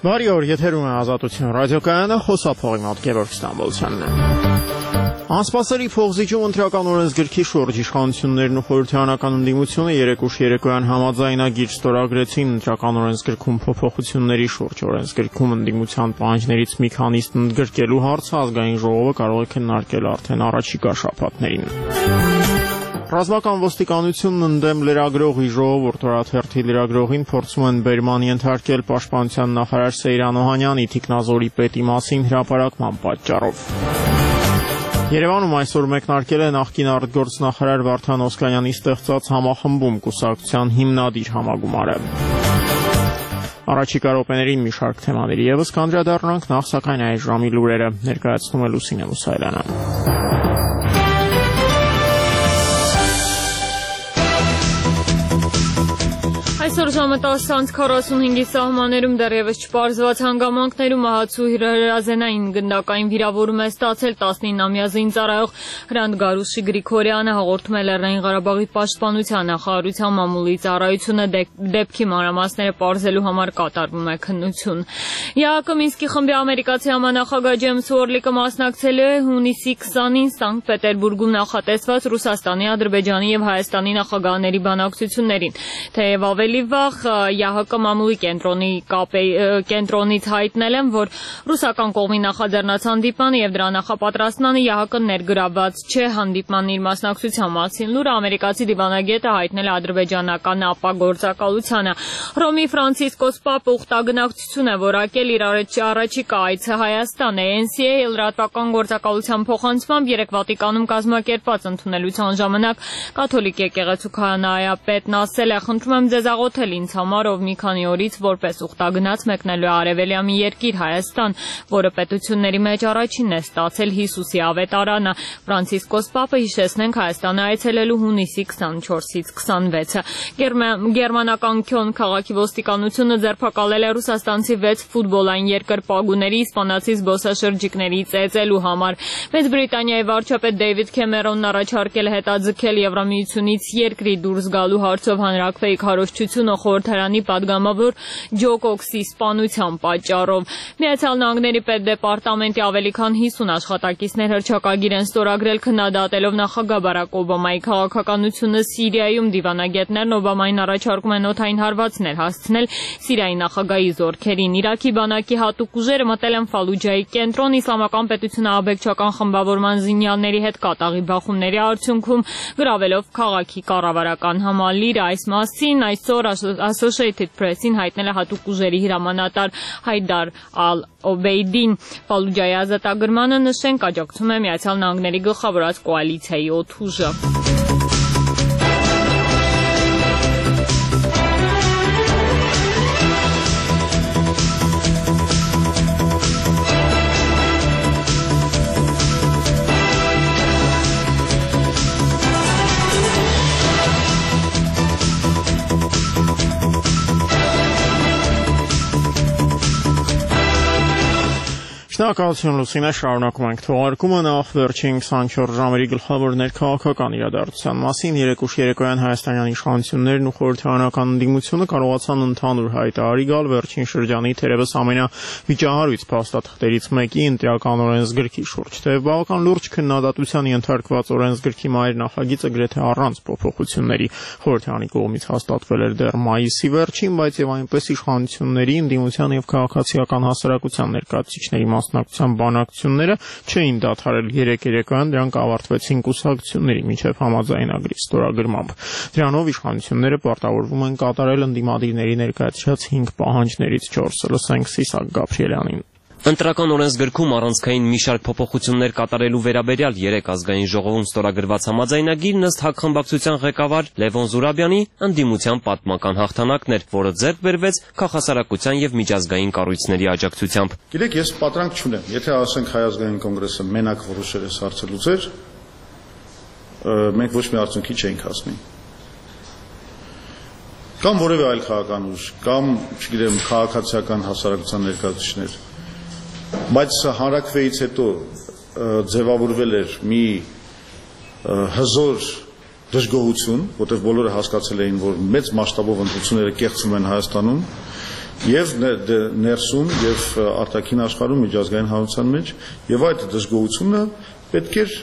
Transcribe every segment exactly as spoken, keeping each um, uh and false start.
Բարի օր, եթերում է Ազատություն ռադիոկայանը, խոսափողի մոտ Գևորգ Ստամբոլցյանն է։ Անսպասելի փոխզիջում ընտրական օրենսգրքի շուրջ իշխանություններն ու խորհրդարանական ընդդիմությունը երեկուշ երեկոյան համաձայնագիր ստորագրեցին ընտրական օրենսգրքում փոփոխությունների շուրջ։ Օրենսգրքում ընդդիմության պահանջներից մի քանիսն ընդգրկելու հարցը ազգային ժողովը կարող է քննարկել արդեն առաջիկա շաբաթներին։ Ռազմական ոստիկանությունն ընդդեմ լրագրողի ժողովուրդ օրաթերթի լրագրողին փորձում են բերման ենթարկել պաշտպանության նախարար Սեյրան Օհանյանի թիկնազորի պետի մասին հրապարակման պատճառով։ Երևանում այսօր մեկնարկել է նախկին արտգործնախարար Վարդան Օսկանյանի ստեղծած համախմբում կուսակցության հիմնադիր համագումարը։ Առաջիկա րոպեներին մի շարք թեմաների ևս կանդրադառնանք, նախ սակայն այս ժամի լուրերը ներկայացնում է Լուսինե Մուսայելյանը։ Այսօր ժամը տասը անց քառասունհինգի սահմաններում դեռևս չպարզված հանգամանքներում ահացու հրազենային գնդակային վիրավորում է ստացել տասնինամյա զինծառայող Հրանտ Գարուշի Գրիգորյանը, հաղորդում է Լեռնային Ղարաբաղի պաշտպանության նախարարության մամուլի ծառայությունը, դեպքի մանրամասները պարզելու համար կատարվում է քննություն։ ԵԱՀԿ Մինսկի խմբի ամերիկացի համանախագահ Ջեյմս Ուորլիկը մասնակցել է հունիսի քսանին Սանկտ Պետերբուրգում նախատեսված Ռուսաստանի, Ադրբեջանի եւ Հայաստանի նախագահների բանակցություններին, թեև ավելի վաղ ԵԱՀԿ մամուլի կենտրոնի կենտրոնից հայտնել են, որ ռուսական կողմի նախաձեռնած հանդիպմանը եւ դրա նախապատրաստմանը ԵԱՀԿ-ն ներգրավված չէ հանդիպման իր մասնակցության մասին լուրը ամերիկացի դիվանագետը հայտնել է ադրբեջանական ապագործակալությանը։ Հռոմի Ֆրանցիսկոս Պապը ուխտագնացություն է որակել իր առաջիկա այցը Հայաստան է։ Էն Սի Էյ լրատվական գործակալության փոխանցմամբ երեկ Վատիկանում կազմակերպված ընդունելության ժամանակ կաթոլիկ եկեղեցու քահանայապետն ասել է. «Խնդրում եմ ձեզ աղոթել ինձ համար, ով մի քանի օրից որպես ուխտագնաց մեկնելու է արևելյա մի երկիր Հայաստան, որը պետությունների մեջ առաջինն է ստացել Հիսուսի ավետարանը»։ Ֆրանցիսկոս Պապը, հիշեցնենք, Հայաստան է այցելելու հունիսի քսանչորսից քսանվեցը։ Գերմանական Քյոն քաղաքի ոստիկանությունը ձերբակալել է ռուսաստանցի վեց ֆուտբոլային երկրպագուների իսպանացի զբոսաշրջիկների ծեծելու համար։ Մեծ Բրիտանիայի վարչապետ Դեյվիդ Քեմերոնն առաջարկել է հետաձգել Եվրամիությունից երկրի դուրս գալու հարցով հանրաքվեի քարոզչությունը խորհրդարանի падգամավոր Ջո Կոքսի սպանության պատճառով։ Միացյալ Նահանգների պետդեպարտամենտի ավելի քան հիսուն աշխատակիցներ հռչակագիր են ստորագրել քննադատելով նախագահ Բարակ Օբամայի քաղաքականությունը Սիրիայում։ Դիվանագետներն Օբամային առաջարկում են օդային հարվածներ հասցնել Սիրիայի նախագահի զորքերին։ Իրաքի բանակի հատուկ ուժերը մտել են Ֆալուջայի կենտրոն իսլամական պետությունը աբեկչական խմբավորման զինյալների հետ կատաղի բախումների արդյունքում գրավելով քաղաքի կառավարական համալիրը։ Այս մասին այսօր Associated Press-ին հայտնել է հատուկ ուժերի հրամանատար Հայդար Ալ-Օբեյդին։ Ֆալուջայի ազատագրմանը, նշենք, աջակցում է Միացյալ Նահանգների գլխավորած կոալիցիայի օդուժը։ Շնորհակալություն Լուսինե, շարունակում ենք թողարկումը նախ վերջին քսանչորս ժամերի գլխավոր ներքաղաքական իրադարձության մասին։ Երեկուշ երեկոյան հայաստանյան իշխանություններն ու խորհրդարանական ընդդիմությունը կարողացան ընդհանուր հայտարարի գալ վերջին շրջանի թերևս ամենավիճահարույց փաստաթղթերից մեկի ընտրական օրենսգրքի շուրջ։ Թեև բավական լուրջ քննադատության ենթարկված օրենսգրքի մայր նախագիծը գրեթե առանց փոփոխությունների խորհրդարանի կողմից հաստատվել էր դեռ մայիսի վերջին, բայց եւ այնպես իշխանությունների, ընդդիմության եւ քաղաքացիական հասարակության ներկայացուցիչների մասնակցության բանակցությունները չէին դադարել երեք երեկոյան, դրանք ավարտվեցին կուսակցությունների միջև համաձայնագրի ստորագրմամբ։ Դրանով իշխանությունները պարտավորվում են կատարել ընդդիմադիրների ներկայացրած հինգ պահանջներից չորսը։ Լսենք Սիսակ Գաբրիելյանին։ Ընտրական օրենսգրքում առանցքային մի շարք փոփոխություններ կատարելու վերաբերյալ երեք ազգային ժողովում ստորագրված համաձայնագիրն ըստ ՀԱԿ խմբակցության ղեկավար Լևոն Զուրաբյանի ընդդիմության պատմական հաղթանակն էր, որը ձեռք բերվեց քաղաքասարակության եւ միջազգային կառույցների աջակցությամբ։ Գիտեք, ես պատրանք չունեմ, եթե ասենք Հայ ազգային կոնգրեսը մենակ որոշել է հարցը լուծել, մենք ոչ մի արդյունքի չենք հասնի։ Կամ որևէ այլ քաղաքական ուժ, կամ, չգիտեմ, քաղաքացիական հասարակության ներկայացուցիչներ։ Բայց հանրաքվեից հետո ձևավորվել էր մի հզոր դժգոհություն, որտեղ բոլորը հասկացել էին, որ մեծ մասշտաբով ընտրությունները կեղծվում են Հայաստանում, եւ ներսում եւ արտաքին աշխարհում միջազգային հանրության մեջ եւ այդ դժգոհությունը պետք է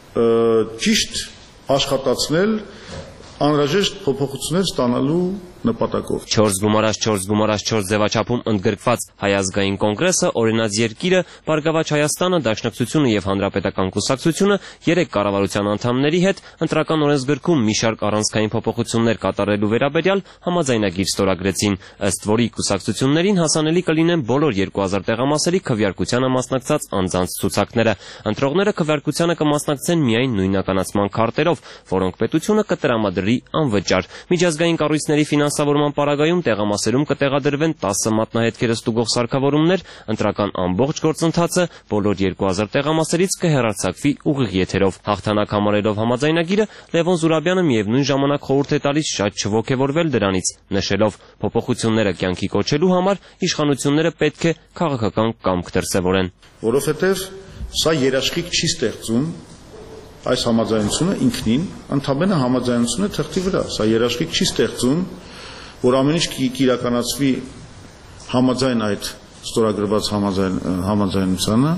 ճիշտ աշխատացնել անհրաժեշտ փոփոխություններ ստանալու նպատակով չորս գումարած չորս գումարած չորս ձևաչափում ընդգրկված Հայ ազգային կոնգրեսը, օրինաց երկիրը, Բարգավաճ Հայաստանը, Դաշնակցությունը եւ Հանրապետական կուսակցությունը երեք կառավարության անդամների հետ ընտրական օրենսգրքում մի շարք առանցքային փոփոխություններ կատարելու վերաբերյալ համաձայնագիր ստորագրեցին, ըստ որի կուսակցություններին հասանելի կլինեն բոլոր երկու հազար տեղամասերի քվեարկությանը մասնակցած անձանց ցուցակները։ Ընտրողները քվեարկությանը կմասնակցեն միայն նույնականացման քարտերով, որոնք պետությունը կտրամադրի անվճար։ Միջազգային կառույցների ֆինանսավորման պարագայում տեղամասերում կտեղադրվեն տասը մատնահետքերը ստուգող սարքավորումներ, ընտրական ամբողջ գործընթացը բոլոր երկու հազար տեղամասերից կհեռարձակվի ուղիղ եթերով։ Հաղթանակ համարելով համաձայնագիրը, Լևոն Զուրաբյանը միևնույն ժամանակ խորհուրդ է տալիս շատ չոգևորվել դրանից, նշելով փոփոխությունները կյանքի կոչելու համար իշխանությունները պետք է քաղաքական կամք դրսևորեն։ Որովհետև սա երաշխիք չի ստեղծում այս համաձայնությունը ինքնին, ընդհանրապես համաձայնությունը թղթի վրա, սա երաշխիք չի ստեղծում, որ ամեն ինչ կիրականացվի համաձայն այդ ստորագրված համաձայնությանը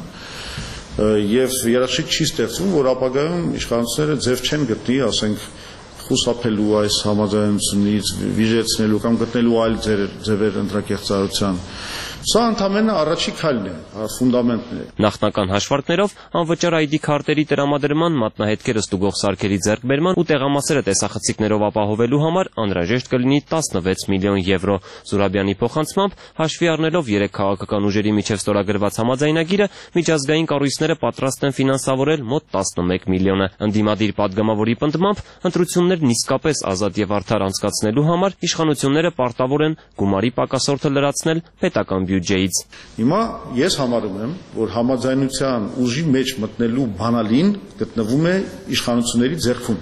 եւ երաշխիք չի ստեղծում, որ ապագայում իշխանությունները ձև չեն գտնի, ասենք, խուսափելու այս համաձայնությունից, վիժեցնելու կամ գտնելու այլ ձևեր ընտրակեղծարարության։ Սա ընդամենը առաջի քայլն է, ֆունդամենտն է։ Նախնական հաշվարկներով անվճար այ դի քարտերի տրամադրման, մատնահետքերը ստուգող սարքերի ձեռքբերման ու տեղամասերը տեսախցիկներով ապահովելու համար անհրաժեշտ կլինի տասնվեց միլիոն եվրո։ Զուրաբյանի փոխանցմամբ, հաշվի առնելով երեք քաղաքական ուժերի միջև ստորագրված համաձայնագիրը, միջազգային կառույցները պատրաստ են ֆինանսավորել մոտ տասնմեկ միլիոնը։ Ընդդիմադիր պատգամավորի պնդմամբ, ընտրություններն իսկապես ազատ եւ արդար անցկացնելու համար իշխանությունները պարտավոր են գումարի պակասորդը լրացնել պետական բյուջեից։ Հիմա ես համարում եմ, որ համաձայնության ուժի մեջ մտնելու բանալին գտնվում է իշխանությունների ձեռքում,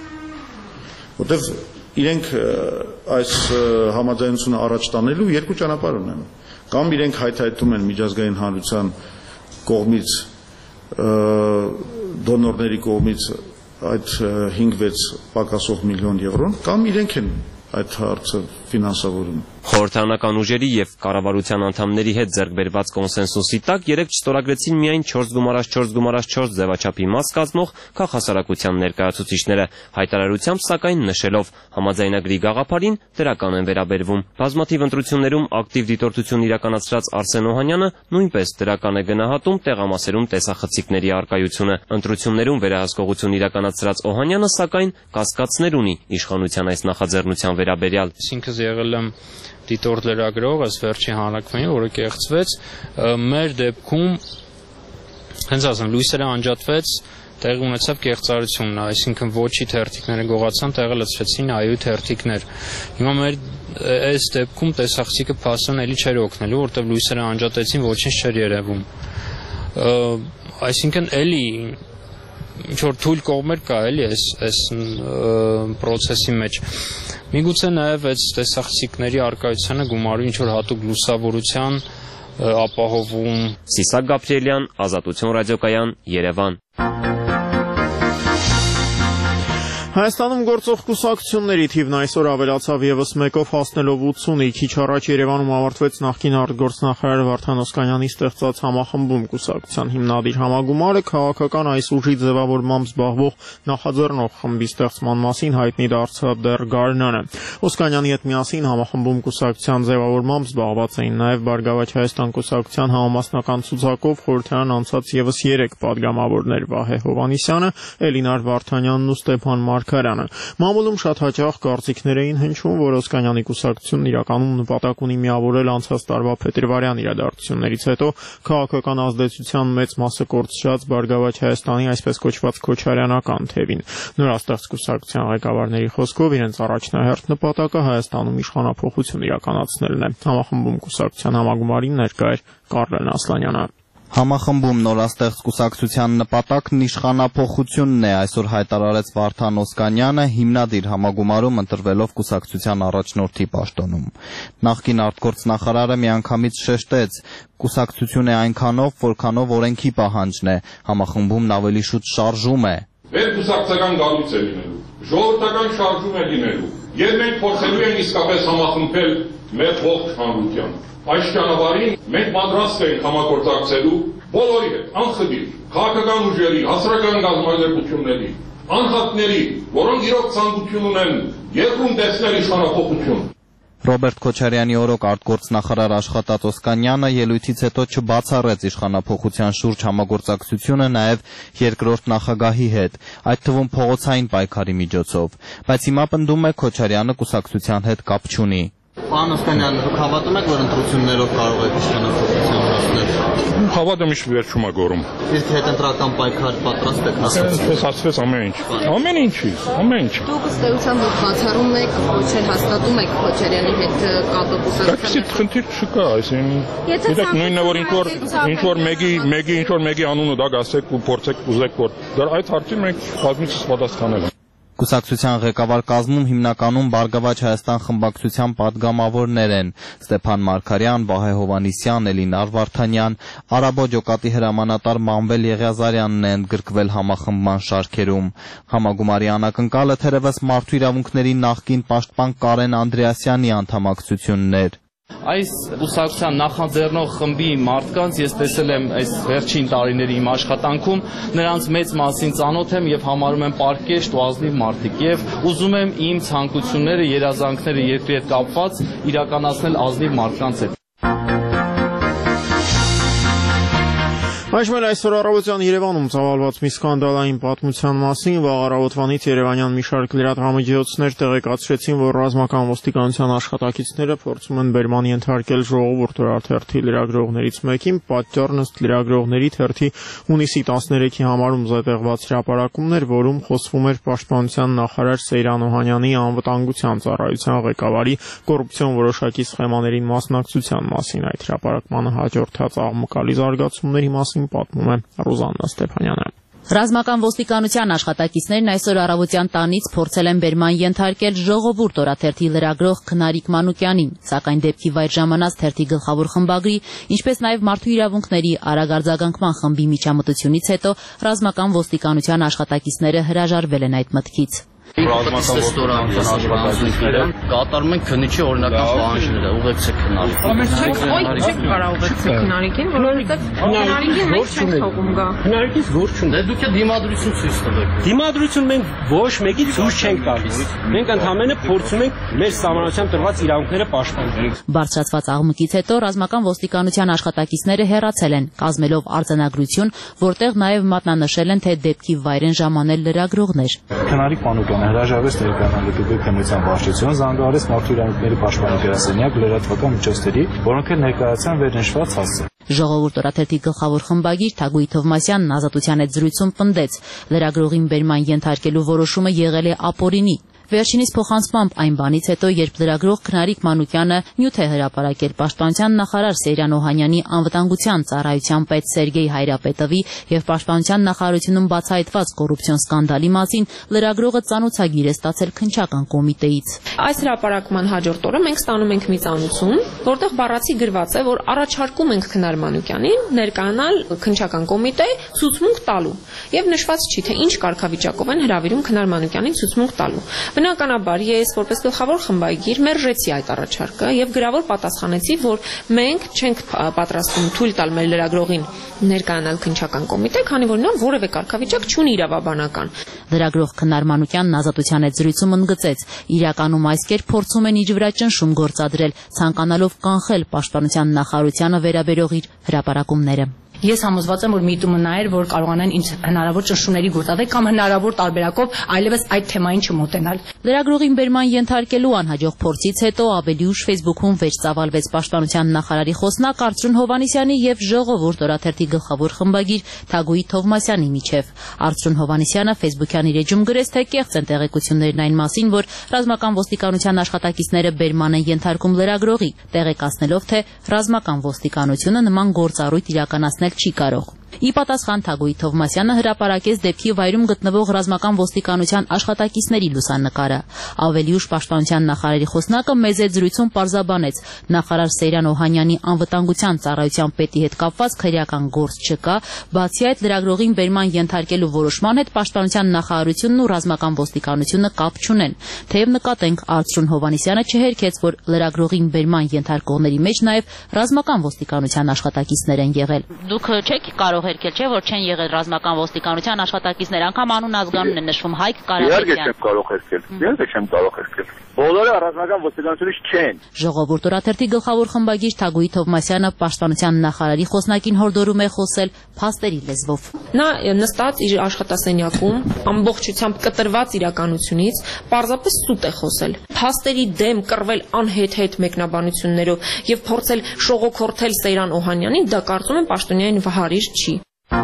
որտեղ իրենք այս համաձայնությունը առաջ տանելու երկու ճանապարհ ունեն, կամ իրենք հայտարարում են միջազգային հանրության կողմից դոնորների կողմից այդ հինգ-վեց պակասող միլիոն եվրոն, կամ իրենք են այդ հարցը ֆինանսավորում։ Խորհրդարանական ուժերի եւ կառավարության անդամների հետ ձեռք բերված կոնսենսուսի տակ երեք չստորագրեցին միայն չորս գումարած չորս գումարած չորս ձևաչափի մաս կազմող քաղաքասարակության ներկայացուցիչները, հայտարարությամբ սակայն նշելով համաձայնագրի գաղափարին դրական են վերաբերվում։ Բազմաթիվ ընտրություններում ակտիվ դիտորդություն իրականացրած Արսեն Օհանյանը նույնպես դրական է գնահատում տեղամասերում տեսախցիկների առկայությունը։ Ընտրություններում վերահսկողություն իրականացրած Օհանյանը սակայն կասկածներ ունի իշխանության այս նախաձեռնության վերաբերյալ։ Ինքս եղել եմ դիտորդ լրագրող, այս վերջի հանրակրվեին, որը կեղծվեց, մեր դեպքում հենց ասեմ, լույսերը անջատվեց, տեղի ունեցավ կեղծարությունը, այսինքն ոչի թերթիկները գողացան, տեղը լցրեցին այու թերթիկներ։ Հիմա մեր այս դեպքում տեսախցիկը փաստորեն էլի չէր օգնելու, որտեղ լույսերը անջատեցին, ոչինչ չէր երևում։ Այսինքն էլի ինչ որ թույլ կողմեր կա էլի այս այս process-ի մեջ։ Միգուցե նաև այս տեսախցիկների առկայությանը գումարու ինչ որ հատուկ լուսավորության ապահովում։ Սիսակ Գաբրիելյան, Ազատություն ռադիոկայան, Երևան։ Հայաստանում գործող կուսակցությունների թիվն այսօր ավելացավ ևս մեկով, հասնելով ութսունի։ Քիչ առաջ Երևանում ավարտվեց նախկին արտգործնախարար Վարդան Օսկանյանի ստեղծած համախմբում կուսակցության հիմնադիր համագումարը քաղաքական այս ուժի ձևավորմամբ զբաղվող նախաձեռնող խմբի ստեղծման մասին հայտնի դարձավ դեռ գարնանը։ Օսկանյանի հետ միասին համախմբում կուսակցության ձևավորմամբ զբաղված էին նաև Բարգավաճ Հայաստան կուսակցության համամասնական ցուցակով խորհրդարան անցած ևս երեք պատգամավորներ՝ Վահե Հովհաննիսյանը, Էլինար Վարդանյանն ու Ստեփան Մարկարյանը։ Մամուլում շատ հաճախ կարծիքներ էին հնչում, որ Օսկանյանի կուսակցությունն իրականում նպատակ ունի միավորել անցած տարվա փետրվարյան իրադարձություններից հետո քաղաքական ազդեցության մեծ մասը կորցրած Բարգավաճ Հայաստանի այսպես կոչված քոչարյանական թևին։ Նորաստեղծ կուսակցության ղեկավարների խոսքով իրենց առաջնահերթ նպատակը Հայաստանում իշխանափոխություն իրականացնելն է։ Համախմբում կուսակցության համագումարին ներկա էր Կարլեն Ասլանյանը։ Համախմբում նորաստեղծ կուսակցության նպատակն իշխանափոխությունն է, այսօր հայտարարեց Վարդան Օսկանյանը, հիմնադիր համագումարում ընտրվելով կուսակցության առաջնորդի պաշտոնում։ Նախկին արտգործնախարարը միանգամից շեշտեց, կուսակցություն է այնքանով, որքանով օրենքի պահանջն է, համախմբումն ավելի շուտ շարժում է։ Մեր կուսակցական գալուց է լինելու, ժողովրդական շարժում է լինելու, Եվ մենք փորձելու ենք իսկապես համախմբել մեր ողջ հանրության։ Այս ճանապարհին մենք պատրաստ ենք համագործակցելու բոլորի հետ, անխտիր, քաղաքական ուժերի, հասարակական կազմակերպությունների, անհատների, որոնք իրոք ցանկություն ունեն երկրում տեսնել իշխանափոխություն։ Ռոբերտ Քոչարյանի օրոք արտգործնախարար Աշխատ Օսկանյանը ելույթից հետո չբացառեց իշխանափոխության շուրջ համագործակցությունը նաև երկրորդ նախագահի հետ, այդ թվում փողոցային պայքարի միջոցով, բայց հիմա պնդում է Քոչարյանը կուսակցության հետ կապ չունի։ Պարոն Օսկանյան, դուք հավատում եք, որ ընտրություններով կարող եք իշխանափոխության հասնել։ Հավատը միշտ վերջում է գորում։ Իսկ հետընտրական պայքար պատրաստ եք հասնել։ Այսպես ասվեց ամեն ինչ։ Ամեն ինչի, ամեն ինչ։ Դուք ըստ էության որ բացառում եք, ոչ էլ հաստատում եք Քոչարյանի հետ կապը կուսակցության։ Դա խնդիր չկա, այսինքն։ Գիտեք, նույնն որ ինչ որ ինչ որ մեկի մեկի ինչ որ մեկի անունը դա գասեք ու փորձեք ուզեք որ դա այդ հարցին մենք կազմիցս պատասխանել ենք։ Կուսակցության ղեկավար կազմում հիմնականում Բարգավաճ Հայաստան խմբակցության падգամավորներ են Ստեփան Մարգարյան, Վահե Հովհաննիսյան, Էլինար Վարդանյան, Արաբո ջոկատի հրամանատար Մանվել Եղիազարյանն են ընդգրկվել համախմբման շարքերում։ Համագումարի անակնկալը թերևս մարդու իրավունքների նախկին պաշտպան Կարեն Անդրեասյանի անդամակցությունն էր։ Այս կուսակցության նախաձեռնող խմբի մարդկանց ես տեսել եմ այս վերջին տարիների իմ աշխատանքում, նրանց մեծ մասին ծանոթ եմ եւ համարում եմ պարկեշտ ու ազնիվ մարդիկ եւ ուզում եմ իմ ցանկությունները, երազանքները երկրի հետ կապված իրականացնել ազնիվ մարդկանց հետ։ Այժմ այսօր առավոտյան Երևանում ծավալված մի սկանդալային պատմության մասին վաղ առավոտվանից երևանյան մի շարք լրատվամիջոցներ տեղեկացրեցին, որ ռազմական ոստիկանության աշխատակիցները փորձում են բերման ենթարկել ժողովուրդ օրաթերթի լրագրողներից մեկին, պատճառն ըստ լրագրողների թերթի հունիսի տասներեքի համարում զետեղված հրապարակումներ, որում խոսվում էր պաշտպանության նախարար Սեյրան Օհանյանի անվտանգության ծառայության ղեկավարի կոռուպցիոն որոշակի սխեմաներին մասնակցության մասին։ Այդ հրապարակմանը հաջորդած աղմկալի զարգացումների մասին պատմում է Ռուզաննա Ստեփանյանը։ Ռազմական ոստիկանության աշխատակիցներն այսօր առավոտյան տանից փորձել են բերման ենթարկել ժողովուրդ օրաթերթի լրագրող Քնարիկ Մանուկյանին, սակայն դեպքի վայր ժամանած թերթի գլխավոր խմբագրի, ինչպես նաև մարդու իրավունքների արագ արձագանքման խմբի միջամտությունից հետո ռազմական ոստիկանության աշխատակիցները հրաժարվել են այդ մտքից։ Ռազմական ոստիկանության աշխատակիցները կատարում են քննիչի օրինական պահանջները, ուղեկցեք Քնարիկին։ Չեք կարող ուղեկցեք Քնարիկին, որովհետև Քնարիկին մենք չենք թողում գա։ Քնարիկից ոչ չունի։ Դե դուք է դիմադրություն ցույց տվեք։ Դիմադրություն մենք ոչ մեկի ցույց չենք տալիս։ Մենք ընդհանրապես փորձում ենք մեր սահմանադրությամբ տրված իրավունքները պաշտպանել։ Բարձրացված աղմուկից հետո ռազմական ոստիկանության աշխատակիցները հեռացել են, կազմելով արձանագրություն, որտեղ նաև մատնանշել են, թե դեպքի վայր են ժամանել լրագրողներ։ Քնարիկ Մանուկյանը հրաժարվեց տեղեկանալ ԼԿԲ քննության վարչություն, զանգահարեց մարդու իրավունքների պաշտպանի գրասենյակ լրատվական միջոցների, որոնք էլ ներկայացան վերնշված հասցե։ Ժողովուրդ օրաթերթի գլխավոր խմբագիր Թագուհի Թովմասյանն Ազատության հետ զրույցում պնդեց, լրագրողին բերման ենթարկելու որոշումը եղել է ապօրինի։ Վերջինիս փոխանցմամբ այն բանից հետո, երբ լրագրող Քնարիկ Մանուկյանը նյութ է հրապարակել պաշտպանության նախարար Սեյրան Օհանյանի անվտանգության ծառայության պետ Սերգեյ Հայրապետովի եւ պաշտպանության նախարարությունում բացահայտված կոռուպցիոն սկանդալի մասին, լրագրողը ծանոթագիր է ստացել քննչական կոմիտեից։ Այս հրապարակման հաջորդ օրը մենք ստանում ենք մի ծանոթություն, որտեղ բառացի գրված է, որ առաջարկում ենք Քնար Մանուկյանին ներկայանալ քննչական կոմիտե ցուցմունք տալու եւ նշված չի, թե ինչ կարգավիճակով են հրավիրում Քնար Մանուկյանին ցուցմունք տալու։ Բնականաբար ես որպես գլխավոր խմբագիր մերժեցի այդ առաջարկը եւ գրավոր պատասխանեցի, որ մենք չենք պատրաստվում թույլ տալ մեր լրագրողին ներկայանալ քննչական կոմիտե, քանի որ նա որևէ կարգավիճակ չունի իրավաբանական։ Լրագրող Քնար Մանուկյանն Ազատության հետ զրույցում ընդգծեց, իրականում այս կերպ փորձում են իր վրա ճնշում գործադրել, ցանկանալով կանխել պաշտպանության նախարարությանը վերաբերող իր հրապարակումները։ Ես համոզված եմ, որ միտումը նա էր, որ կարողանան ինձ հնարավոր ճնշումների գործադրել կամ հնարավոր տարբերակով այլևս այդ թեմային չմոտենալ։ Լրագրողին բերման ենթարկելու անհաջող փորձից հետո ավելի ուշ Facebook-ում վեր ծավալվեց պաշտպանության նախարարի խոսնակ Արծրուն Հովհաննիսյանի եւ Ժողովուրդ օրաթերթի գլխավոր խմբագիր Թագուհի Թովմասյանի միջև։ Արծրուն Հովհաննիսյանը Facebook-յան իր էջում գրեց, թե կեղծ են տեղեկություններն այն մասին, որ ռազմական ոստիկանության աշխատակիցները բերման են ենթարկում լրագրողի, տեղեկացնելով, թե ռազմական ոստիկանությունը նման գործառույթ իրականացնել չի կարող։ Ի պատասխան Թագուհի Թովմասյանը հրապարակեց դեպքի վայրում գտնվող ռազմական ոստիկանության աշխատակիցների լուսանկարը։ Ավելի ուշ պաշտպանության նախարարի խոսնակը մեծ զրույցում պարզաբանեց, նախարար Սեյրան Օհանյանի անվտանգության ծառայության պետի հետ կապված քրեական գործ չկա, բացի այդ լրագրողին բերման ենթարկելու որոշման հետ պաշտպանության նախարարությունն ու ռազմական ոստիկանությունը կապ չունեն։ Թեև նկատենք Արծրուն Հովհաննիսյանը չհերքեց, որ լրագրողին բերման ենթարկողների մեջ նաև ռազմական ոստիկանության աշխատակիցներ են եղել։ Դուք չեք կարող հերքել, չէ՞ որ չեն եղել ռազմական ոստիկանության աշխատակիցներ, անգամ անուն ազգանուն է նշվում Հայկ Կարապետյան։ Իհարկե չեմ կարող հերքել։ Իհարկե չեմ կարող հերքել։ Բոլորը ռազմական ոստիկանությունից չեն։ Ժողովուրդ օրաթերթի գլխավոր խմբագիր Թագուհի Թովմասյանը պաշտպանության նախարարի խոսնակին հորդորում է խոսել փաստերի լեզվով։ Նա նստած իր աշխատասենյակում ամբողջությամբ կտրված իրականությունից պարզապես սուտ է խոսել։ Փաստերի դեմ կռվել անհետ-հետ մեկնաբանություններով եւ փորձել շողոքորթել Սեյրան Օհանյանին, դա կարծում եմ պաշտոնյային վհարիչ չի։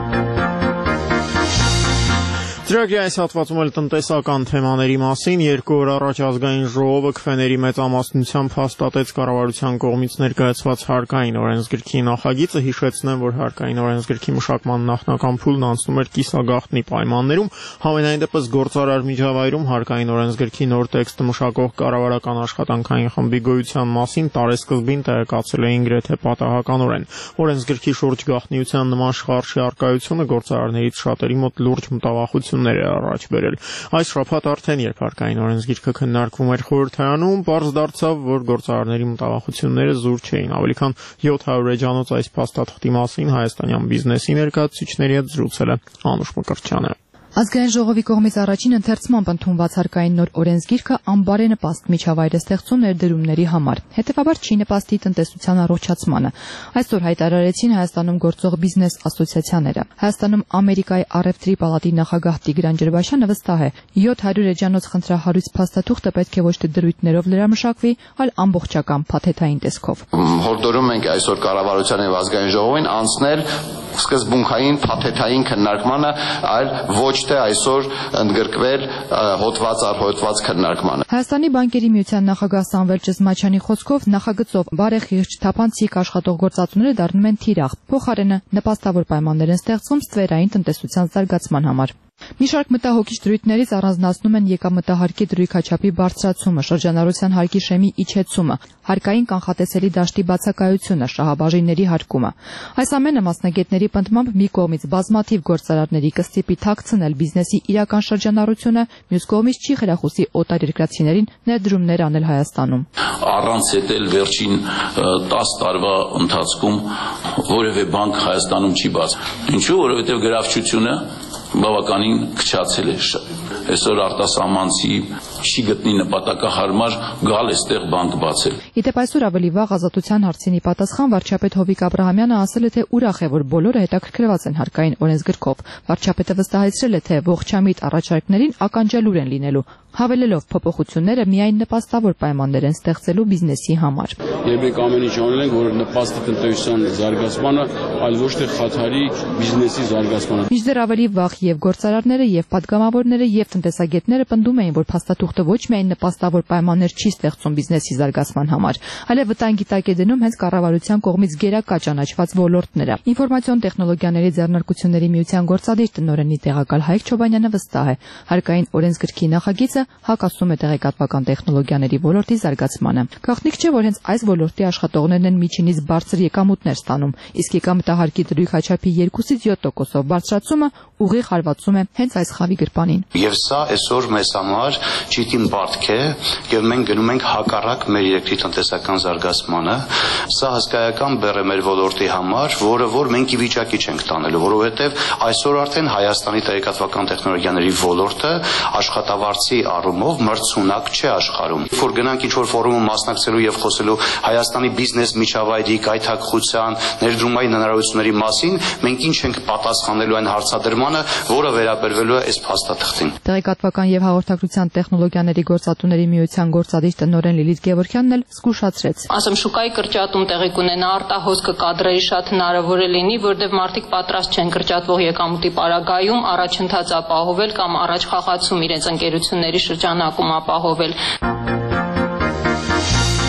Ծրագրի այս հատվածում էլ տնտեսական թեմաների մասին երկու օր առաջ ազգային ժողովը քվեների մեծամասնությամբ հաստատեց կառավարության կողմից ներկայացված հարկային օրենսգրքի նախագիծը, հիշեցնեմ, որ հարկային օրենսգրքի մշակման նախնական փուլն անցնում էր կիսագաղտնի պայմաններում, համենայն դեպս գործարար միջավայրում հարկային օրենսգրքի նոր տեքստը մշակող կառավարական աշխատանքային խմբի գոյության մասին տարեսկզբին տեղեկացել էին գրեթե պատահականորեն։ Օրենսգրքի շուրջ գաղտնիության նման շարժի առկայությունը գործարարներից շատերի մոտ լուրջ մտավախություն առաջ բերել։ Այս շաբաթ արդեն երբ հարկային օրենսգիրքը քննարկվում էր խորհրդարանում, պարզ դարձավ, որ գործարարների մտավախությունները զուր չէին։ Ավելի քան յոթ հարյուր էջանոց այս փաստաթղթի մասին հայաստանյան բիզնեսի ներկայացուցիչների հետ զրուցել է Անուշ Մկրտչյանը։ Ազգային ժողովի կողմից առաջին ընթերցմամբ ընդունված հարկային նոր օրենսգիրքը անբարենպաստ միջավայր է ստեղծում ներդրումների համար, հետևաբար չի նպաստի տնտեսության առողջացմանը։ Այսօր հայտարարեցին Հայաստանում գործող բիզնես ասոցիացիաները։ Հայաստանում Ամերիկայի առևտրի պալատի նախագահ Տիգրան Ջրբաշյանը վստահ է, յոթ հարյուր էջանոց խնդրահարույց փաստաթուղթը պետք է ոչ թե դրույթներով լրամշակվի, այլ ամբողջական փաթեթային տեսքով։ Հորդորում ենք այսօր կառավարության եւ ազգային ժողովին անցնել սկզբունքային փաթեթային քննարկմանը, այլ ոչ թե այսօր ընդգրկվել հոդված առ հոդված քննարկմանը։ Հայաստանի բանկերի միության նախագահ Սամվել Ճզմաչյանի խոսքով նախագծով բարեխիղճ թափանցիկ աշխատող գործատուները դառնում են թիրախ, փոխարենը նպաստավոր պայմաններ են ստեղծվում ստվերային տնտեսության զարգացման համար։ Մի շարք մտահոգիչ դրույթներից առանձնացնում են եկամտահարկի դրույքաչափի բարձրացումը, շրջանառության հարկի շեմի իջեցումը, հարկային կանխատեսելի դաշտի բացակայությունը, շահաբաժինների հարկումը։ Այս ամենը մասնագետների պնդմամբ մի կողմից բազմաթիվ գործարարների կստիպի թաքցնել բիզնեսի իրական շրջանառությունը, մյուս կողմից չի խրախուսի օտարերկրացիներին ներդրումներ անել Հայաստանում։ Առանց հետել վերջին տասը տարվա ընթացքում որևէ բանկ Հայաստանում չի բաց։ Ինչու՞, որովհետև գրավչությունը բավականին քչացել է։ Այսօր արտասահմանցի չի գտնի նպատակահարմար գալ այստեղ բանկ բացել։ Իդեպ այսօր ավելի վաղ Ազատության հարցինի պատասխան վարչապետ Հովիկ Աբրահամյանը ասել է, թե ուրախ է, որ բոլորը հետաքրքրված են հարկային օրենսգրքով։ Վարչապետը վստահեցրել է, թե ողջամիտ առաջարկներին ականջալուր են լինելու, հավելելով փոփոխությունները միայն նպաստավոր պայմաններ են ստեղծելու բիզնեսի համար։ Եվ մենք ամեն ինչ անել ենք, որ նպաստի տնտեսության զարգացմանը, այլ ոչ թե խաթարի բիզնեսի զարգացմանը։ Մինչդեռ ավելի վաղ եւ գործարարները, եւ պատգամավորները, եւ տնտեսագետները պնդում էին, որ փաստաթուղթը ոչ միայն նպաստավոր պայմաններ չի ստեղծում բիզնեսի զարգացման համար, այլև վտանգի տակ է դնում հենց կառավարության կողմից գերակա ճանաչված ոլորտները։ Ինֆորմացիոն տեխնոլոգիաների ձեռնարկությունների միության գործադիր տնօրենի տեղակալ Հայկ Չոբանյանը վստահ է, հարկային օրենսգրքի նախագիծը հակասում է տեղեկատվական տեխնոլոգիաների ոլորտի զարգացմանը։ Գաղտնիք չէ, որ հենց այս ոլորտի աշխատողներն են միջինից բարձր եկամուտներ ստանում, իսկ եկամտահարկի դրույքաչափի երկուսից յոթ տոկոսով բարձրացումը ուղիղ հարվածում է հենց այս խավի գրպանին։ Եվ սա այսօր մեզ համար ճիշտ բարդք է, եւ մենք գնում ենք հակառակ մեր երկրի տնտեսական զարգացմանը։ Սա հսկայական բեռ է մեր ոլորտի համար, որը որ մենք ի վիճակի չենք տանելու, որովհետեւ այսօր արդեն Հայաստանի տեղեկատվական տեխնոլոգիաների ոլորտը աշխատավարձի առումով մրցունակ չէ աշխարհում։ Որ գնանք ինչ-որ ֆորումում մասնակցելու եւ խոսելու Հայաստանի բիզնես միջավայրի կայթակղության, ներդրումային հնարավորությունների մասին, մենք ինչ ենք պատասխանելու այն հարցադրմանը, որը վերաբերվելու է այս փաստաթղթին։ Տեղեկատվական եւ հաղորդակցության տեխնոլոգիաների գործատուների միության գործադիր տնօրեն Լիլիթ Գևորգյանն էլ զգուշացրեց։ Ասեմ, շուկայի կրճատում տեղի կունենա, արտահոսքը կադրերի շատ հնարավոր է լինի, որտեղ մարդիկ պատրաստ չեն կրճատվող եկամուտի պարագայում առաջընթաց ապահովել կամ առաջ խաղացում իրենց ընկերությունների շրջանակում ապահովել։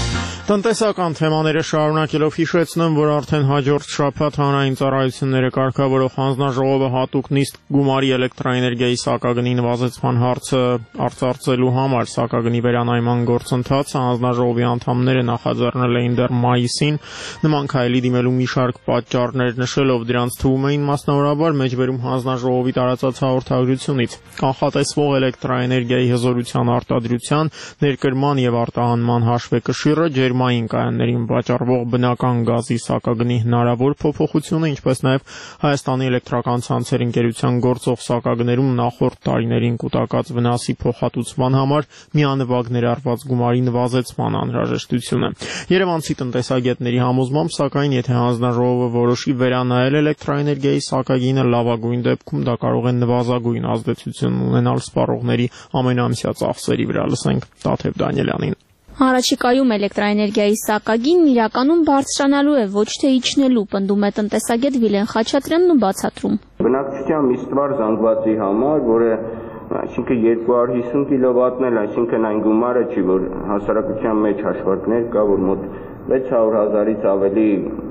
Տնտեսական թեմաները շարունակելով հիշեցնեմ, որ արդեն հաջորդ շաբաթ հանրային ծառայությունները կարգավորող հանձնաժողովը հատուկ նիստ գումարի էլեկտրաէներգիայի սակագնի նվազեցման հարցը արծարծելու համար սակագնի վերանայման գործընթացը հանձնաժողովի անդամները նախաձեռնել էին դեռ մայիսին, նման քայլի դիմելու մի շարք պատճառներ նշելով դրանց թվում էին մասնավորաբար մեջբերում հանձնաժողովի տարածած հաղորդագրությունից, կանխատեսվող էլեկտրաէներգիայի հզորության արտադրության, ներկրման եւ արտահանման հաշվեկշիռը, ջերմային կայաններին վաճառվող բնական գազի սակագնի հնարավոր փոփոխությունը, ինչպես նաև Հայաստանի էլեկտրական ցանցեր ընկերության գործող սակագներում նախորդ տարիներին կուտակած վնասի փոխհատուցման համար միանվագ ներառված գումարի նվազեցման անհրաժեշտությունը։ Երևանցի տնտեսագետների համոզմամբ, սակայն, եթե հանձնաժողովը որոշի վերանայել էլեկտրաէներգիայի սակագինը, լավագույն դեպքում դա կարող է նվազագույն ազդեցություն ունենալ սպառողների ամենամսյա ծախսերի վրա, լսենք Տաթև Դանիելյանին։ Առաջիկայում էլեկտրաէներգիայի սակագինն իրականում բարձրանալու է, ոչ թե իջնելու, պնդում է տնտեսագետ Վիլեն Խաչատրյանն ու բացատրում։ Բնակչության մի ստվար զանգվածի համար, որը այսինքն երկու հարյուր հիսուն կիլովատն էլ, այսինքն այն գումարը չի, որ հասարակության մեջ հաշվարկներ կա, որ մոտ վեց հարյուր հազարից ավելի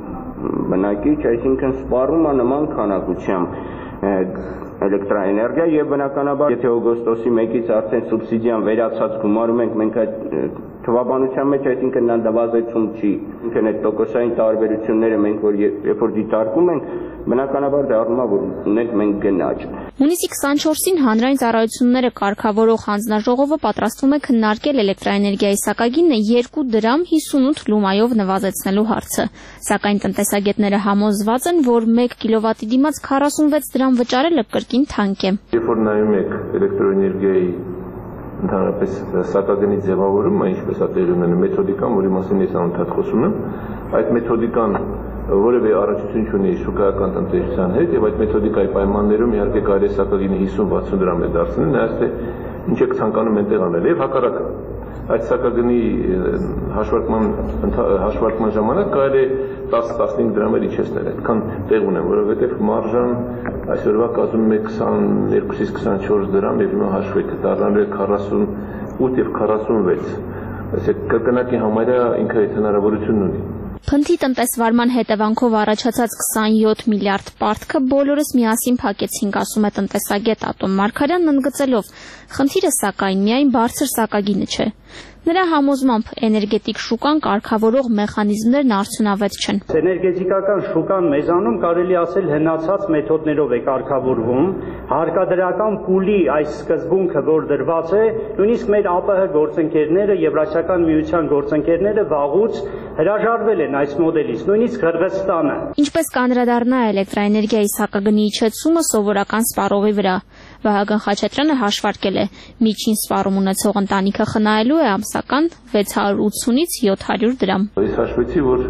բնակիչ, այսինքն սպառում է նման քանակությամբ էլեկտրաէներգիա եւ բնականաբար եթե օգոստոսի մեկից արդեն սուբսիդիան վերացած գումարում ենք մենք այդ թվաբանության մեջ, այսինքն նա նվազեցում չի, ինքն այդ տոկոսային տարբերությունները մենք որ երբ որ դիտարկում ենք, բնականաբար դառնում է որ ունենք մենք գնաճ։ Հունիսի քսանչորսին հանրային ծառայությունները կարգավորող հանձնաժողովը պատրաստվում է քննարկել էլեկտրաէներգիայի սակագինը երկու դրամ հիսունութ լումայով նվազեցնելու հարցը, սակայն տնտեսագետները համոզված են, որ մեկ կիլովատի դիմաց քառասունվեց դրամ վճարելը կրկին թանկ է։ Երբ որ նայում եք էլեկտրոէներգիայի ընդհանրապես սակագնի ձևավորումը, ինչպես է տեղի ունենում, մեթոդիկան, որի մասին ես անընդհատ խոսում եմ, այդ մեթոդիկան որևէ առնչություն չունի շուկայական տնտեսության հետ եւ այդ մեթոդիկայի պայմաններում իհարկե կարելի է սակագինը հիսուն-վաթսուն դրամ է դարձնել, նայած թե ինչ եք ցանկանում այնտեղ անել եւ հակառակը այդ սակագնի հաշվարկման հաշվարկման ժամանակ կարելի է տասը-տասնհինգ դրամ էլ իջեցնել, այդքան տեղ ունեմ, որովհետեւ մարժան այսօրվա կազմում է քսաներկուսից քսանչորս դրամ եւ հիմա հաշվեք դառնալու է քառասունութ եւ քառասունվեց, այսինքն կրկնակի համարյա ինքը այդ հնարավորությունն ունի։ Փնթի տնտեսվարման հետևանքով առաջացած քսանյոթ միլիարդ պարտքը բոլորս միասին փակեցինք, ասում է տնտեսագետ Ատոմ Մարգարյանն ընդգծելով. խնդիրը սակայն միայն բարձր սակագինը չէ։ Նրա համոզմամբ էներգետիկ շուկան կարգավորող մեխանիզմներն արդյունավետ չեն։ Էներգետիկական շուկան մեզանում կարելի ասել հնացած մեթոդներով է կարգավորվում, հարկադրական փուլի այս սկզբունքը, որ դրված է, նույնիսկ մեր ԱՊՀ գործընկերները, Եվրասիական միության գործընկերները վաղուց հրաժարվել են այս մոդելից, նույնիսկ Հրղստանը։ Ինչպես կանդրադառնա էլեկտրաէներգիայի սակագնի իջեցումը սովորական սպառողի վրա։ Վահագն Խաչատրյանը հաշվարկել է, միջին սպառում ունեցող ընտանիքը խնայելու է ամսական վեց հարյուր ութսունից յոթ հարյուր դրամ։ Ես հաշվեցի, որ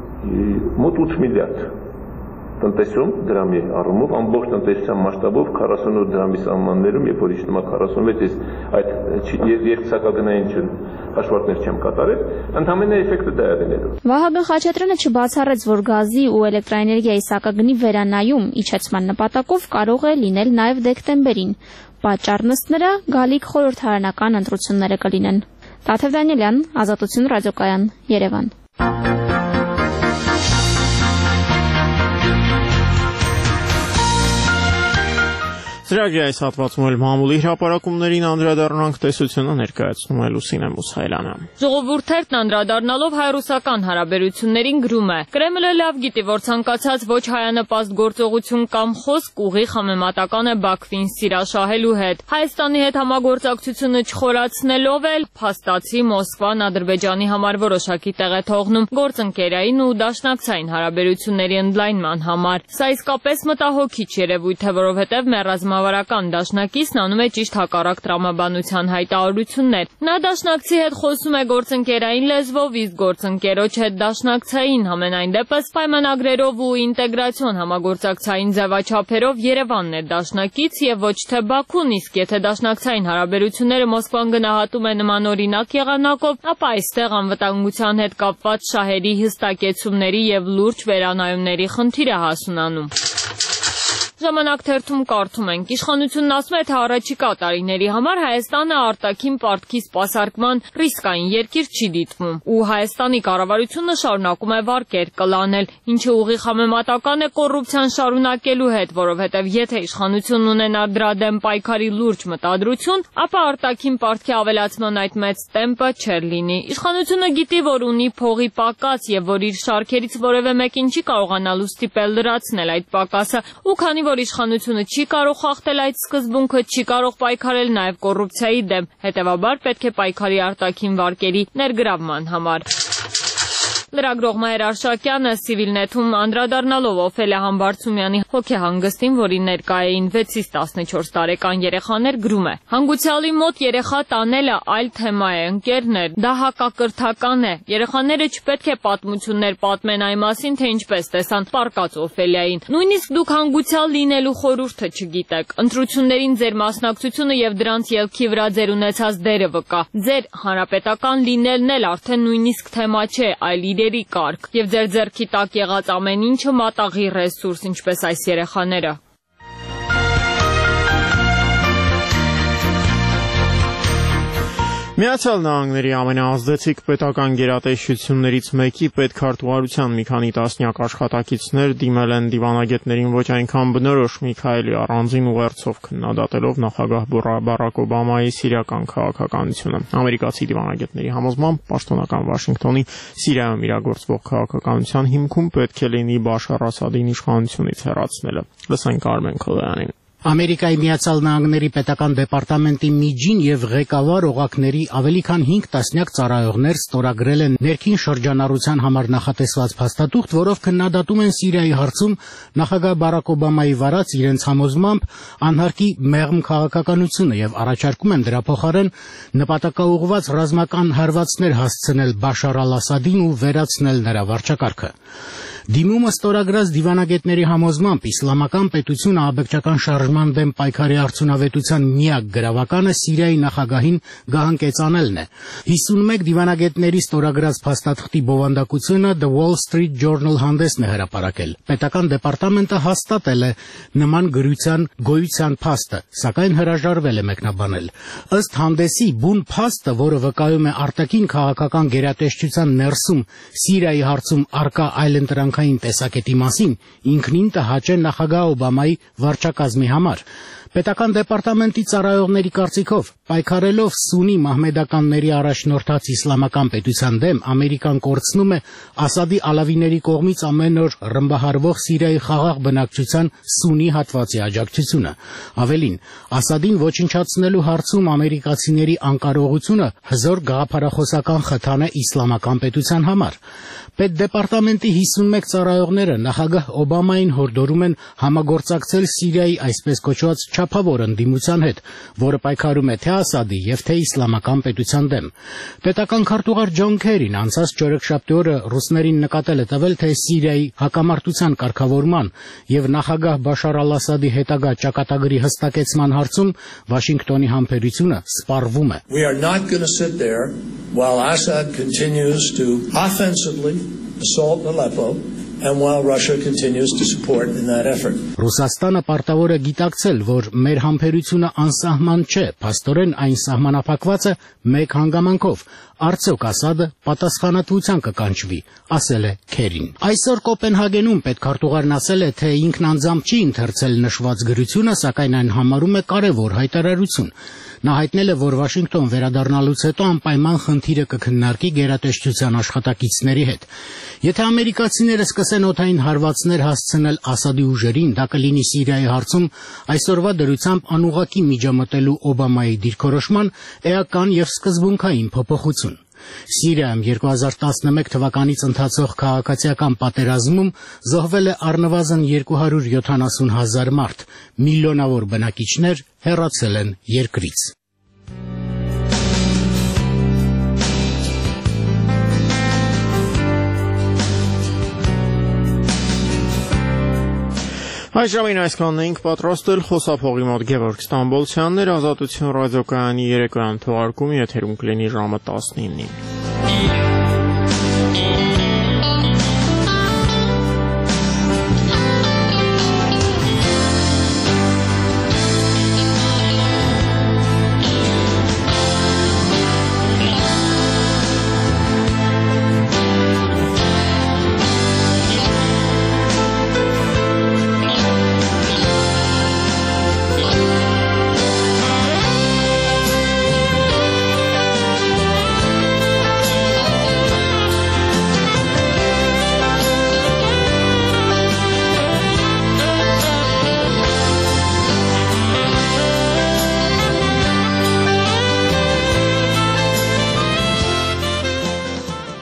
մոտ ութ միլիարդ տնտեսում դրամի առումով ամբողջ տնտեսության մասշտաբով քառասունութ դրամի սահմաններում, երբ որ իջնում է քառասունվեց, ես այդ երկսակագնային հաշվարկներ չեմ կատարել, ընդհանրապես էֆեկտը դա է լինելու։ Վահագն Խաչատրյանը չբացառեց, որ գազի ու էլեկտրաէներգիայի սակագնի վերանայում իջեցման նպատակով կարող է լինել նաև դեկտեմբերին։ Պատճառն ըստ նրա գալիք խորհրդարանական ընտրությունները կլինեն։ Տաթև Դանիելյան, Ազատություն ռադիոկայան, Երևան։ Ծրագրի այս հատվածում էլ մամուլի հրապարակումներին անդրադառնանք, տեսությունը ներկայացնում է Լուսինե Մուսայելյանը։ Ժողովուրդերն անդրադառնալով հայ-ռուսական հարաբերություններին գրում է. Կրեմլը լավ գիտի, որ ցանկացած ոչ հայանպաստ գործողություն կամ խոսք ուղիղ համեմատական է Բաքվին սիրաշահելու հետ։ Հայաստանի հետ համագործակցությունը չխորացնելով էլ փաստացի Մոսկվան Ադրբեջանի համար որոշակի տեղ է թողնում գործընկերային ու դաշնակցային հարաբերությունների ընդլայնման համար։ Սա իսկապես մտահոգիչ երևույթ է, որովհետև մեռազմ Ռազմավարական դաշնակիցն անում է ճիշտ հակառակ տրամաբանության հայտարարություններ։ Նա դաշնակցի հետ խոսում է գործընկերային լեզվով, իսկ գործընկերոջ հետ դաշնակցային, համենայն դեպս պայմանագրերով ու ինտեգրացիոն համագործակցային ձևաչափերով Երևանն է դաշնակից եւ ոչ թե Բաքուն, իսկ եթե դաշնակցային հարաբերությունները Մոսկվան գնահատում է նմանօրինակ եղանակով, ապա այստեղ անվտանգության հետ կապված շահերի հստակեցումների եւ լուրջ վերանայումների խնդիր է հասունանում։ Ժամանակ թերթում կարդում ենք. Իշխանությունն ասում է, թե առաջիկա տարիների համար Հայաստանը արտաքին պարտքի սպասարկման ռիսկային երկիր չի դիտվում, ու Հայաստանի կառավարությունը շարունակում է վարկեր կլանել, ինչը ուղիղ համեմատական է կոռուպցիան շարունակելու հետ, որովհետև եթե իշխանությունն ունենար դրա դեմ պայքարի լուրջ մտադրություն, ապա արտաքին պարտքի ավելացման այդ մեծ տեմպը չէր լինի։ Իշխանությունը գիտի, որ ունի փողի պակաս եւ որ իր շարքերից որևէ մեկին չի կարողանալու ստիպել լրացնել այդ պակասը, ու քանի որ իշխանությունը չի կարող խախտել այդ սկզբունքը, չի կարող պայքարել նաև կոռուպցիայի դեմ, հետևաբար պետք է պայքարի արտաքին վարկերի ներգրավման համար։ Լրագրող Մայր Արշակյանը Civilnet-ում անդրադառնալով Օֆելիա Համբարձումյանի հոգեհանգստին, որի ներկա էին վեցից տասնչորս տարեկան երեխաներ, գրում է. Հանգուցյալի մոտ երեխա տանելը այլ թեմա է, ընկերներ, դա հակակրթական է։ Երեխաները չպետք է պատմություններ պատմեն այն մասին, թե ինչպես տեսան պարկած Օֆելիային։ Նույնիսկ դուք հանգուցյալ լինելու խորհուրդը չգիտեք։ Ընտրություններին ձեր մասնակցությունը եւ դրանց ելքի վրա ձեր ունեցած դերը վկա։ Ձեր հանրապետական լինելն էլ արդեն նույնիսկ թեմա չէ, այլ կարգ, եւ ձեր ձեռքի տակ եղած ամեն ինչը մատաղի ռեսուրս, ինչպես այս երեխաները։ Միացյալ Նահանգների ամենաազդեցիկ պետական գերատեսչություններից մեկի պետքարտուղարության մի քանի տասնյակ աշխատակիցներ դիմել են դիվանագետներին ոչ այնքան բնորոշ Միքայելի առանձին ուղերձով քննադատելով նախագահ Բարակ Օբամայի սիրիական քաղաքականությունը։ Ամերիկացի դիվանագետների համոզմամբ պաշտոնական Վաշինգտոնի Սիրիայում իրագործվող քաղաքականության հիմքում պետք է լինի Բաշար Ասադին իշխանությունից հեռացնելը։ Լսենք Արմեն Քոյանին։ Ամերիկայի Միացյալ Նահանգների պետական դեպարտամենտի միջին եւ ղեկավար օղակների ավելի քան հինգ տասնյակ ծառայողներ ստորագրել են ներքին շրջանառության համար նախատեսված փաստաթուղթ, որով քննադատում են Սիրիայի հարցում նախագահ Բարակ Օբամայի վարած իրենց համոզմամբ անհարկի մեղմ քաղաքականությունը եւ առաջարկում են դրա փոխարեն նպատակաուղղված ռազմական հարվածներ հասցնել Բաշար al-Ասադին ու վերացնել նրա վարչակարգը։ Դիմումը ստորագրած դիվանագետների համոզմամբ իսլամական պետությունը աբեկչական շարժման դեմ պայքարի արդյունավետության միակ գրավականը Սիրիայի նախագահին գահանկեցանելն է։ հիսունմեկ դիվանագետների ստորագրած փաստաթղթի բովանդակությունը The Wall Street Journal հանդեսն է հրապարակել։ Պետական դեպարտամենտը հաստատել է նման գրության գոյության փաստը, սակայն հրաժարվել է մեկնաբանել։ Ըստ հանդեսի, բուն փաստը, որը վկայում է արտաքին քաղաքական գերատեսչության ներսում Սիրիայի հարցում արկա այլընտրանքային տեսակետի մասին, ինքնին տհաճ է նախագահ Օբամայի վարչակազմի համար։ Պետական դեպարտամենտի ծառայողների կարծիքով, պայքարելով սունի մահմեդականների առաջնորդած իսլամական պետության դեմ, Ամերիկան կորցնում է Ասադի ալավիների կողմից ամեն օր ռմբահարվող Սիրիայի խաղաղ բնակչության սունի հատվածի աջակցությունը։ Ավելին, Ասադին ոչնչացնելու հարցում ամերիկացիների անկարողությունը հզոր գաղափարախոսական խթան է իսլամական պետության համար։ Պետդեպարտամենտի հիսունմեկ ծառայողները նախագահ Օբամային հորդորում են համագործակցել Սիրիայի այսպես կոչված չափավոր ընդդիմության հետ, որը պայքարում է թե Ասադի եւ թե իսլամական պետության դեմ։ Պետական քարտուղար Ջոն Քերին անցած չորեքշաբթի օրը ռուսներին նկատել է տվել, թե Սիրիայի հակամարտության կարգավորման եւ նախագահ Բաշար al-Ասադի հետագա ճակատագրի հստակեցման հարցում Վաշինգտոնի համբերությունը սպառվում է։ We are not going to sit there while Assad continues to offensively assault Aleppo and while Russia continues to support in that effort. Ռուսաստանը պարտավոր է գիտակցել, որ մեր համբերությունը անսահման չէ, փաստորեն այն սահմանափակված է մեկ հանգամանքով. Արդյոք Ասադը պատասխանատվության կկանչվի, ասել է Քերին։ Այսօր Կոպենհագենում պետքարտուղարն ասել է, թե ինքն անձամբ չի ընթերցել նշված գրությունը, սակայն այն համարում է կարևոր հայտարարություն։ Նա հայտնել է, որ Վաշինգտոն վերադառնալուց հետո անպայման խնդիրը կքննարկի գերատեսչության աշխատակիցների հետ։ Եթե ամերիկացիները սկսեն օդային հարվածներ հասցնել Ասադի ուժերին, դա կլինի Սիրիայի հարցում այսօրվա դրությամբ անուղղակի միջամտելու Օբամայի դիրքորոշման էական եւ սկզբունքային փոփոխություն։ Սիրիայում երկու հազար տասնմեկ թվականից ընթացող քաղաքացիական պատերազմում զոհվել է առնվազն երկու հարյուր յոթանասուն հազար մարդ, միլիոնավոր բնակիչներ հեռացել են երկրից։ Այս ժամին այսքանն էինք պատրաստել, խոսափողի մոտ Գևորգ Ստամբոլցյանն էր, Ազատություն ռադիոկայանի երեկոյան թողարկումը եթերում կլինի ժամը տասնինին։